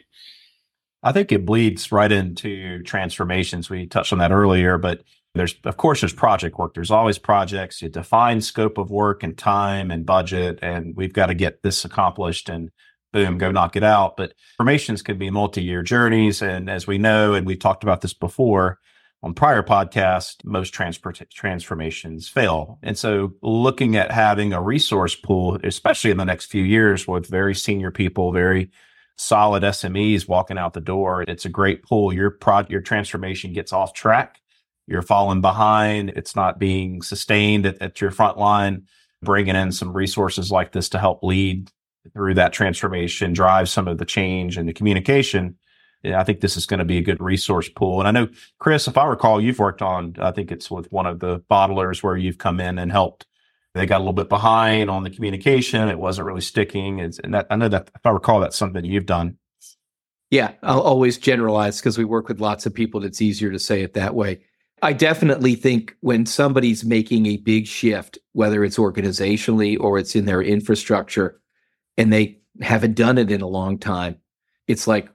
I think it bleeds right into transformations. We touched on that earlier, but there's, of course, there's project work. There's always projects. You define scope of work and time and budget, and we've got to get this accomplished and boom, go knock it out. But transformations can be multi-year journeys. And as we know, and we've talked about this before on prior podcasts, most transport transformations fail. And so looking at having a resource pool, especially in the next few years with very senior people, very solid S M Es walking out the door, it's a great pool. Your prod, your transformation gets off track. You're falling behind. It's not being sustained at, at your front line. Bringing in some resources like this to help lead through that transformation, drive some of the change and the communication. Yeah, I think this is going to be a good resource pool. And I know, Chris, if I recall, you've worked on, I think it's with one of the bottlers where you've come in and helped. They got a little bit behind on the communication. It wasn't really sticking. It's, and that, I know that, if I recall, that's something you've done. Yeah, I'll always generalize because we work with lots of people. It's easier to say it that way. I definitely think when somebody's making a big shift, whether it's organizationally or it's in their infrastructure, and they haven't done it in a long time, it's like,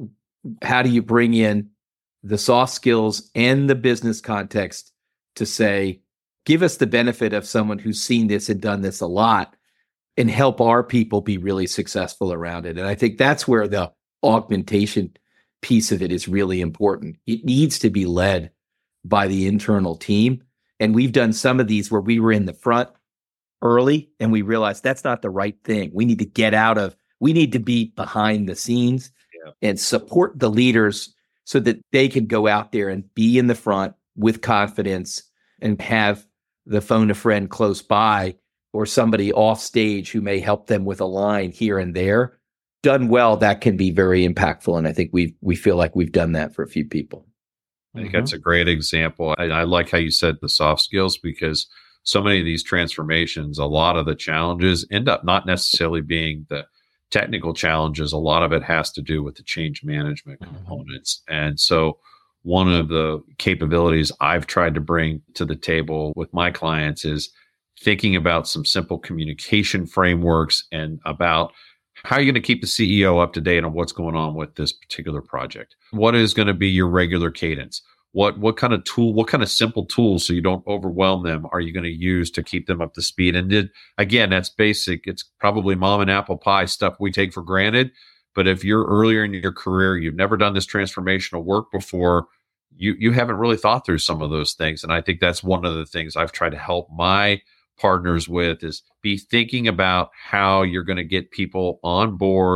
how do you bring in the soft skills and the business context to say, give us the benefit of someone who's seen this and done this a lot and help our people be really successful around it? And I think that's where the augmentation piece of it is really important. It needs to be led by the internal team. And we've done some of these where we were in the front early and we realized that's not the right thing. We need to get out of, we need to be behind the scenes yeah. and support the leaders so that they can go out there and be in the front with confidence and have the phone a friend close by or somebody off stage who may help them with a line here and there. Done well, that can be very impactful. And I think we we feel like we've done that for a few people. I think mm-hmm. that's a great example. I, I like how you said the soft skills, because so many of these transformations, a lot of the challenges end up not necessarily being the technical challenges. A lot of it has to do with the change management mm-hmm. components. And so one of the capabilities I've tried to bring to the table with my clients is thinking about some simple communication frameworks and about how are you going to keep the C E O up to date on what's going on with this particular project? What is going to be your regular cadence? What what kind of tool, what kind of simple tools, so you don't overwhelm them, are you going to use to keep them up to speed? And did, again, that's basic. It's probably mom and apple pie stuff we take for granted. But if you're earlier in your career, you've never done this transformational work before, you you haven't really thought through some of those things. And I think that's one of the things I've tried to help my partners with, is be thinking about how you're going to get people on board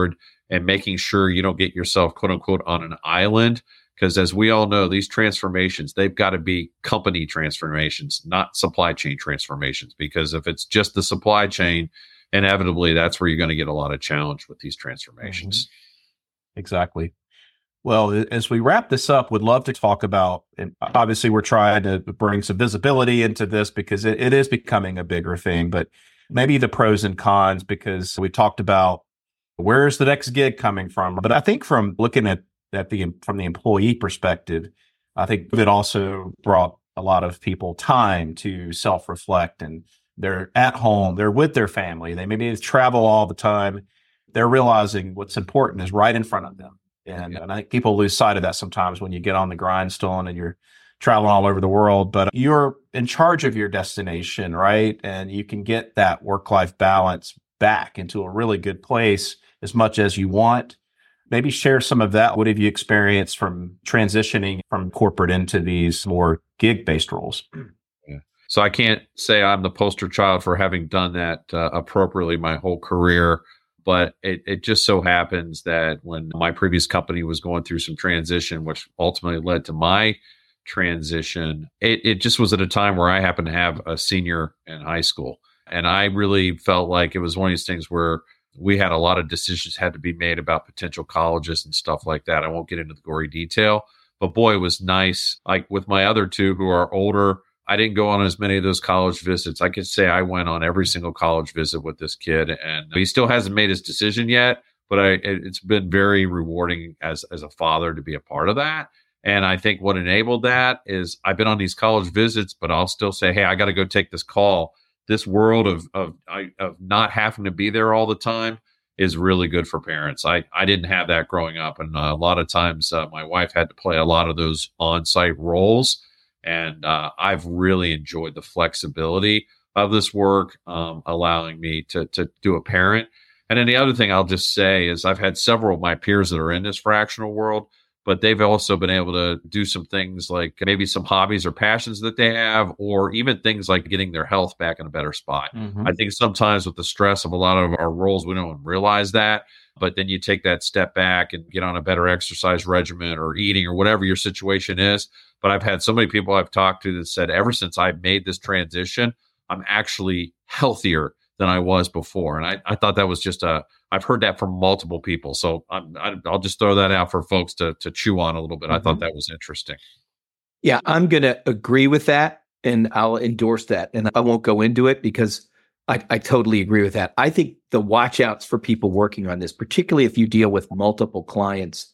and making sure you don't get yourself, quote unquote, on an island. Because as we all know, these transformations, they've got to be company transformations, not supply chain transformations. Because if it's just the supply chain, inevitably, that's where you're going to get a lot of challenge with these transformations. Mm-hmm. Exactly. Well, as we wrap this up, would love to talk about, and obviously we're trying to bring some visibility into this because it, it is becoming a bigger thing, but maybe the pros and cons, because we talked about where's the next gig coming from. But I think from looking at, at the from the employee perspective, I think it also brought a lot of people time to self-reflect, and they're at home, they're with their family, they maybe travel all the time. They're realizing what's important is right in front of them. And, and I think people lose sight of that sometimes when you get on the grindstone and you're traveling all over the world, but you're in charge of your destination, right? And you can get that work-life balance back into a really good place as much as you want. Maybe share some of that. What have you experienced from transitioning from corporate into these more gig-based roles? Yeah. So I can't say I'm the poster child for having done that uh, appropriately my whole career. But it, it just so happens that when my previous company was going through some transition, which ultimately led to my transition, it, it just was at a time where I happened to have a senior in high school. And I really felt like it was one of these things where we had a lot of decisions had to be made about potential colleges and stuff like that. I won't get into the gory detail, but boy, it was nice. Like with my other two who are older, I didn't go on as many of those college visits. I could say I went on every single college visit with this kid, and he still hasn't made his decision yet, but I, it's been very rewarding as, as a father to be a part of that. And I think what enabled that is I've been on these college visits, but I'll still say, hey, I got to go take this call. This world of, of, of not having to be there all the time is really good for parents. I, I didn't have that growing up. And uh, a lot of times uh, my wife had to play a lot of those on-site roles. And uh, I've really enjoyed the flexibility of this work, um, allowing me to to do a parent. And then the other thing I'll just say is I've had several of my peers that are in this fractional world, but they've also been able to do some things like maybe some hobbies or passions that they have, or even things like getting their health back in a better spot. Mm-hmm. I think sometimes with the stress of a lot of our roles, we don't realize that. But then you take that step back and get on a better exercise regimen or eating or whatever your situation is. But I've had so many people I've talked to that said, ever since I made this transition, I'm actually healthier than I was before. And I, I thought that was just a, I've heard that from multiple people. So I'm, I, I'll just throw that out for folks to, to chew on a little bit. Mm-hmm. I thought that was interesting. Yeah, I'm going to agree with that, and I'll endorse that. And I won't go into it because I, I totally agree with that. I think the watch outs for people working on this, particularly if you deal with multiple clients,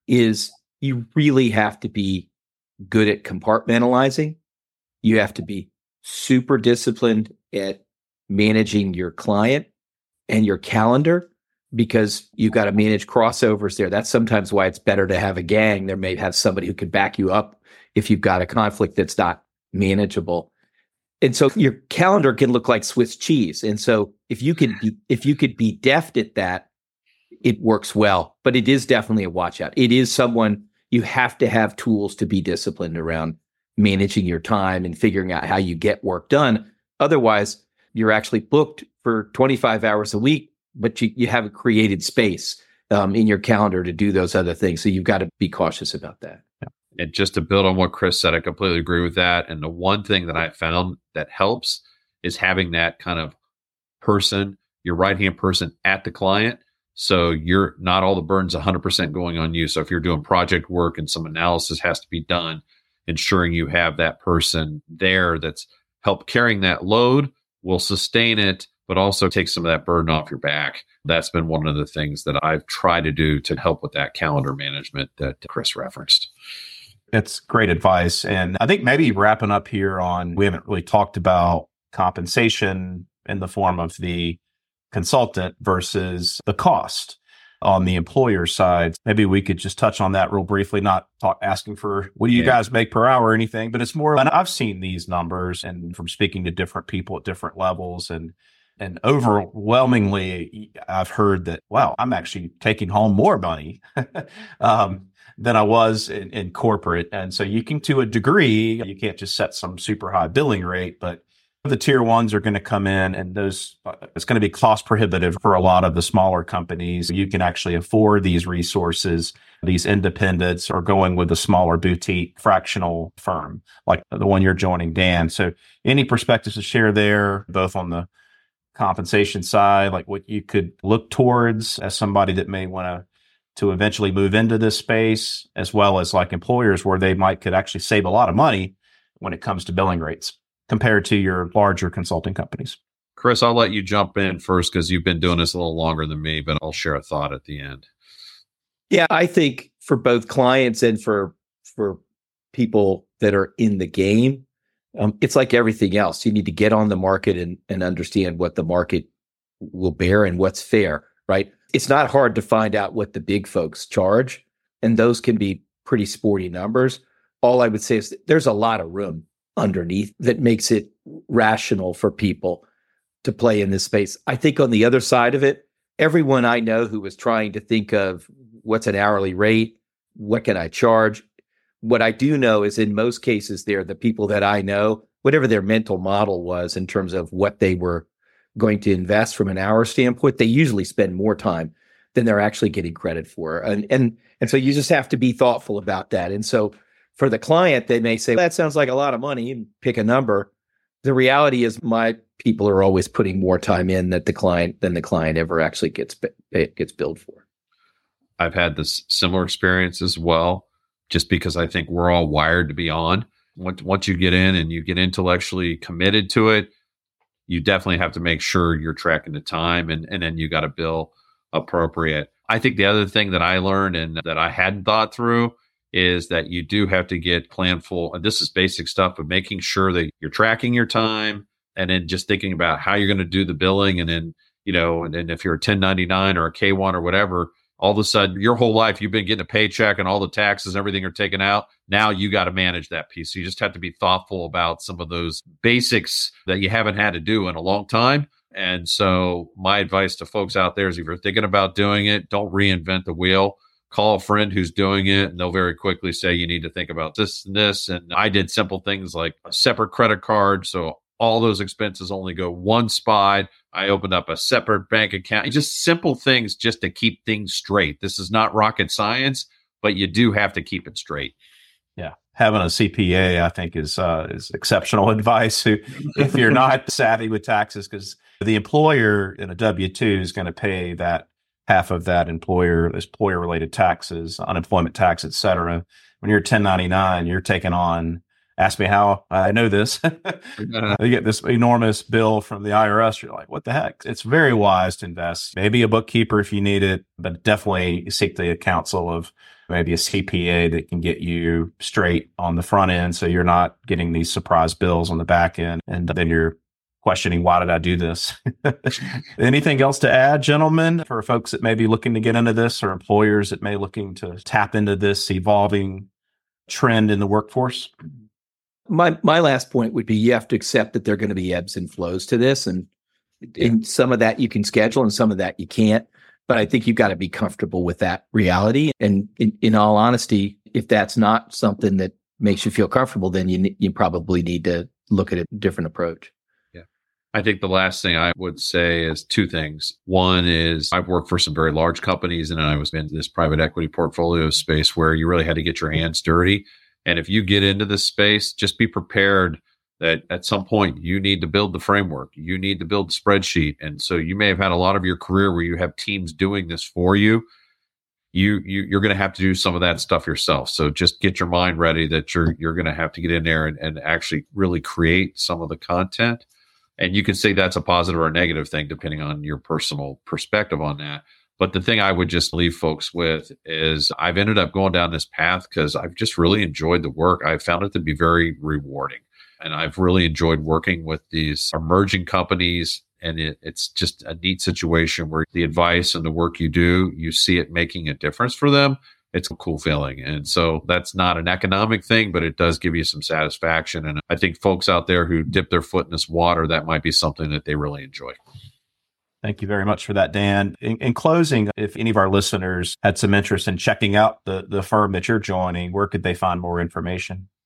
is you really have to be good at compartmentalizing. You have to be super disciplined at managing your client and your calendar, because you've got to manage crossovers there. That's sometimes why it's better to have a gang. There may have somebody who can back you up if you've got a conflict that's not manageable. And so your calendar can look like Swiss cheese. And so if you could be, if you could be deft at that, it works well. But it is definitely a watch out. It is someone you have to have tools to be disciplined around managing your time and figuring out how you get work done. Otherwise, you're actually booked for twenty-five hours a week, but you, you haven't created space um, in your calendar to do those other things. So you've got to be cautious about that. And just to build on what Chris said, I completely agree with that. And the one thing that I found that helps is having that kind of person, your right-hand person at the client. So you're not all the burdens one hundred percent going on you. So if you're doing project work and some analysis has to be done, ensuring you have that person there that's help carrying that load will sustain it, but also take some of that burden off your back. That's been one of the things that I've tried to do to help with that calendar management that Chris referenced. It's great advice. And I think maybe wrapping up here on, we haven't really talked about compensation in the form of the consultant versus the cost on the employer side. Maybe we could just touch on that real briefly, not talk, asking for what do you yeah. guys make per hour or anything, but it's more, and I've seen these numbers and from speaking to different people at different levels, and and overwhelmingly, I've heard that, wow, I'm actually taking home more money um, than I was in, in corporate. And so you can, to a degree, you can't just set some super high billing rate, but The tier ones are going to come in, and those uh, it's going to be cost prohibitive for a lot of the smaller companies. You can actually afford these resources. These independents are going with a smaller boutique fractional firm like the one you're joining, Dan. So any perspectives to share there, both on the compensation side, like what you could look towards as somebody that may want to to eventually move into this space, as well as like employers where they might could actually save a lot of money when it comes to billing rates compared to your larger consulting companies. Chris, I'll let you jump in first because you've been doing this a little longer than me, but I'll share a thought at the end. Yeah, I think for both clients and for for people that are in the game, um, it's like everything else. You need to get on the market and, and understand what the market will bear and what's fair, right? It's not hard to find out what the big folks charge, and those can be pretty sporty numbers. All I would say is that there's a lot of room underneath that makes it rational for people to play in this space. I think on the other side of it, everyone I know who was trying to think of what's an hourly rate, what can I charge? What I do know is in most cases, they're the people that I know, whatever their mental model was in terms of what they were going to invest from an hour standpoint, they usually spend more time than they're actually getting credit for. And, and, and so you just have to be thoughtful about that. And so for the client, they may say, that sounds like a lot of money, and pick a number. The reality is my people are always putting more time in that the client than the client ever actually gets gets billed for. I've had this similar experience as well, just because I think we're all wired to be on. Once, once you get in and you get intellectually committed to it, you definitely have to make sure you're tracking the time, and, and then you got to bill appropriate. I think the other thing that I learned and that I hadn't thought through is that you do have to get planful, and this is basic stuff, but making sure that you're tracking your time and then just thinking about how you're going to do the billing. And then, you know, and then if you're a ten ninety-nine or a K one or whatever, all of a sudden your whole life you've been getting a paycheck and all the taxes and everything are taken out. Now you got to manage that piece. So you just have to be thoughtful about some of those basics that you haven't had to do in a long time. And so my advice to folks out there is if you're thinking about doing it, don't reinvent the wheel. Call a friend who's doing it, and they'll very quickly say, you need to think about this and this. And I did simple things like a separate credit card. So all those expenses only go one spot. I opened up a separate bank account. Just simple things just to keep things straight. This is not rocket science, but you do have to keep it straight. Yeah. Having a C P A, I think, is uh, is exceptional advice if you're not savvy with taxes, because the employer in a W two is going to pay that half of that employer, employer related taxes, unemployment tax, et cetera. When you're ten ninety-nine, you're taking on, ask me how I know this. You get this enormous bill from the I R S. You're like, what the heck? It's very wise to invest. Maybe a bookkeeper if you need it, but definitely seek the counsel of maybe a C P A that can get you straight on the front end, so you're not getting these surprise bills on the back end. And then you're questioning, why did I do this? Anything else to add, gentlemen, for folks that may be looking to get into this, or employers that may be looking to tap into this evolving trend in the workforce? My my last point would be you have to accept that there are going to be ebbs and flows to this, and, yeah. and some of that you can schedule and some of that you can't. But I think you've got to be comfortable with that reality. And in, in all honesty, if that's not something that makes you feel comfortable, then you you probably need to look at a different approach. Yeah. I think the last thing I would say is two things. One is I've worked for some very large companies, and I was in this private equity portfolio space where you really had to get your hands dirty. And if you get into this space, just be prepared that at some point you need to build the framework, you need to build the spreadsheet. And so you may have had a lot of your career where you have teams doing this for you. You, you you're going to have to do some of that stuff yourself. So just get your mind ready that you're you're going to have to get in there and, and actually really create some of the content. And you can say that's a positive or a negative thing, depending on your personal perspective on that. But the thing I would just leave folks with is I've ended up going down this path because I've just really enjoyed the work. I found it to be very rewarding. And I've really enjoyed working with these emerging companies. And it, it's just a neat situation where the advice and the work you do, you see it making a difference for them. It's a cool feeling. And so that's not an economic thing, but it does give you some satisfaction. And I think folks out there who dip their foot in this water, that might be something that they really enjoy. Thank you very much for that, Dan. In, in closing, if any of our listeners had some interest in checking out the, the firm that you're joining, where could they find more information?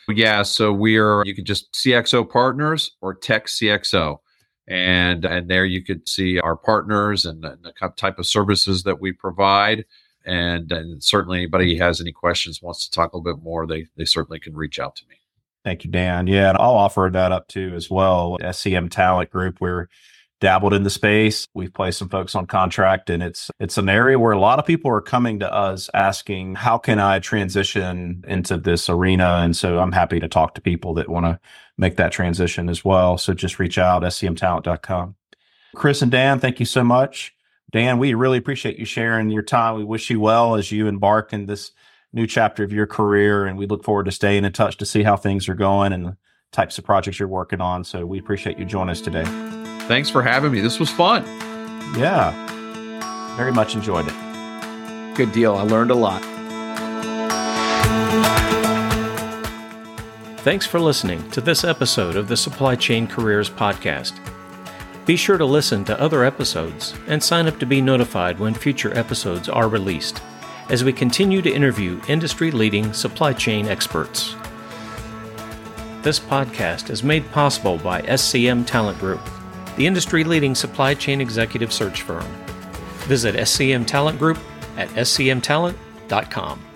Yeah, so we're, you could just C X O Partners or Tech C X O. And, and there you could see our partners and, and the type of services that we provide. And, and certainly anybody has any questions, wants to talk a little bit more, they, they certainly can reach out to me. Thank you, Dan. Yeah, and I'll offer that up too as well. S C M Talent Group, we're dabbled in the space. We've placed some folks on contract, and it's it's an area where a lot of people are coming to us asking, how can I transition into this arena? And so I'm happy to talk to people that want to make that transition as well. So just reach out, S C M talent dot com. Chris and Dan, thank you so much. Dan, we really appreciate you sharing your time. We wish you well as you embark in this new chapter of your career, and we look forward to staying in touch to see how things are going and the types of projects you're working on. So we appreciate you joining us today. Thanks for having me. This was fun. Yeah, very much enjoyed it. Good deal. I learned a lot. Thanks for listening to this episode of the Supply Chain Careers Podcast. Be sure to listen to other episodes and sign up to be notified when future episodes are released, as we continue to interview industry-leading supply chain experts. This podcast is made possible by S C M Talent Group, the industry-leading supply chain executive search firm. Visit S C M Talent Group at S C M talent dot com.